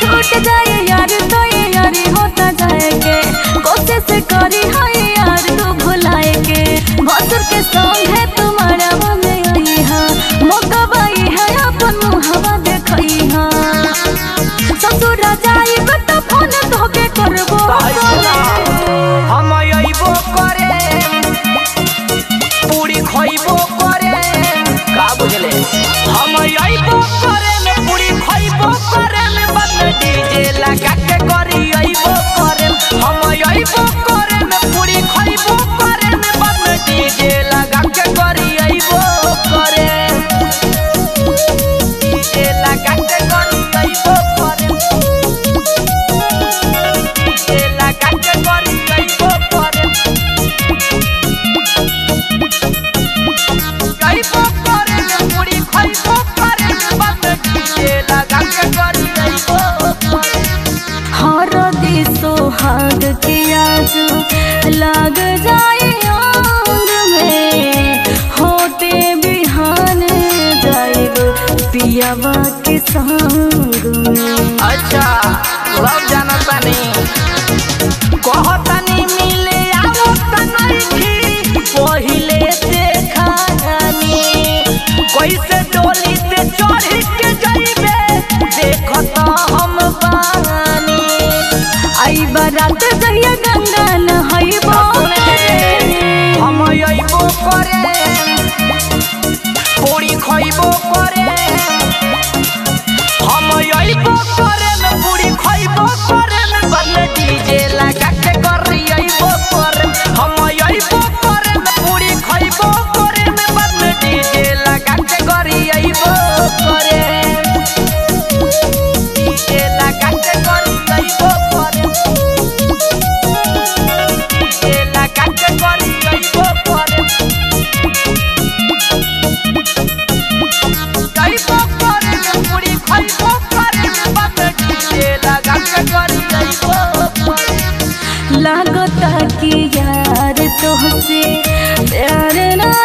छूट जाए यार तो ये यारी होता जाएगे, कोशिश करी है यार तू भुलाए के। भसुर के संग है तुम्हारा में आई है, मौका बाई है अपन मुहवा देखई है। ससुर जाई तो फोन धोके करबो, हम अइबो करे पूरी खइबो करे, का बुझले हम अइबो करे में पूरी खइबो करे में बस डीजे लगा के करी अइबो करे। हम अइबो करे में पूरी खइबो करे में बस डीजे लगा के करी अइबो करे। डीजे लगा के करी अइबो करे, डीजे लगा के करी अइबो करे। अइबो करे में पूरी खइबो करे में बस डीजे लगा के करी अइबो करे। हरदी सोहाग के आज लाग जाए आंग में, होते बिहान जाएब पियावा के संग में। अच्छा लव जाना तानी कहतानी मिले आओ तनखी पहिले से खानी, कैसे डोली से चढ़ के जाइबे देखत हम बानी। आई बारात जहिया गंगा नहाइबो, हम अइबो करे पूरी खइबो करे। हम अइबो करे में पूरी खइबो करे में बस डीजे लगा के करी अइबो करे। हम अइबो करे में पूरी खइबो करे में बस डीजे लगा के करी अइबो करे। डीजे लगा के करी अइबो करे, डीजे लगा के करी अइबो करे। अइबो करे में पूरी खइबो करे में बस डीजे लगा के करी अइबो करे। लागता कि यार तोहसे प्यार ना